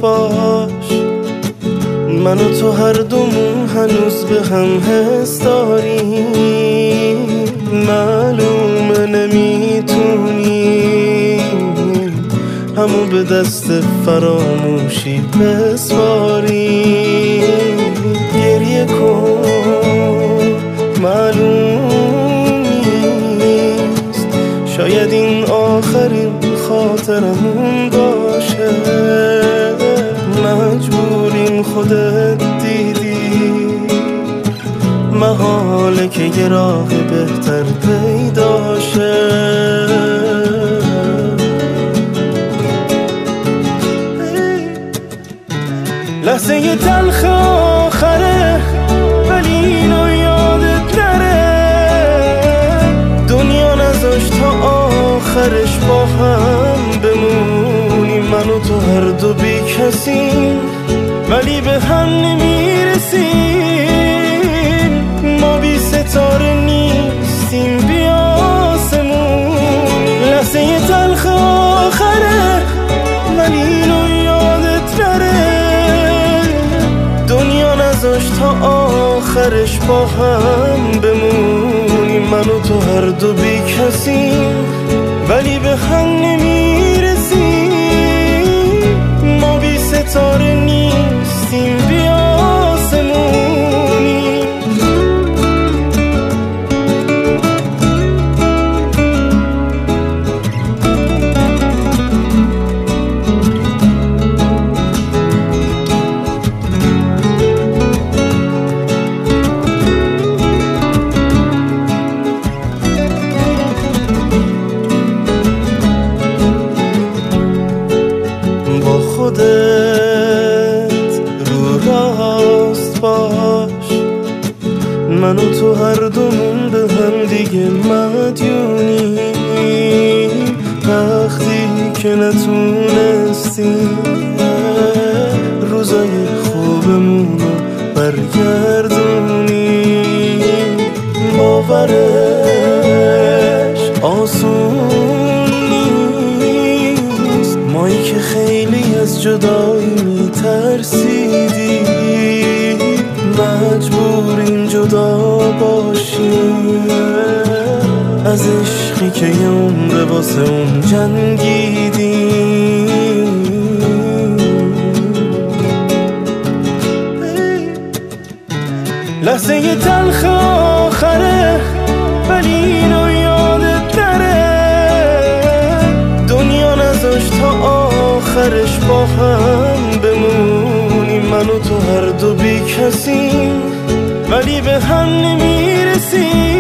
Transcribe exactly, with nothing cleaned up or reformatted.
باش، من و تو هر دومون هنوز به هم حس داریم، معلومه نمیتونیم همو به دست فراموشی بسپاریم. گریه کن، معلوم نیست، شاید این آخرین خاطرمون باشه. مجبوریم، خودت دیدی، محاله که یه راه بهتر پیدا شه. لحظه یه تلخ آخره، ولی اینو یادت نره، دنیا نذاشت تا آخرش با هم بمونیم. من و تو هر دو بی کسیم، ولی به هم نمیرسیم. ما بی ستاره نیستیم، بی آسمون. لحظه یه تلخ آخره، ولی اینو یادت نره، دنیا نذاشت تا آخرش با هم بمونیم. من و تو هر دو بی کسیم، ولی به هم نمیرسیم. ما بی ستاره نیستیم، بی آسمونیم. خودت رو راست باش، من و تو هر دومون به هم دیگه مدیونیم. وقتی که نتونستیم روزای خوبمون رو برگردونیم. باورش آسون نیست، مایی که خیلی از جدایی میترسیدیم، مجبوریم جدا باشیم از عشقی که یه عمر واسه اون جنگیدیم. لحظه یه تلخ آخره، ولی اینو یادت نره، دنیا نذاشت تا آخرش با هم بمونیم. من و تو هر دو بی کسیم، ولی به هم نمیرسیم.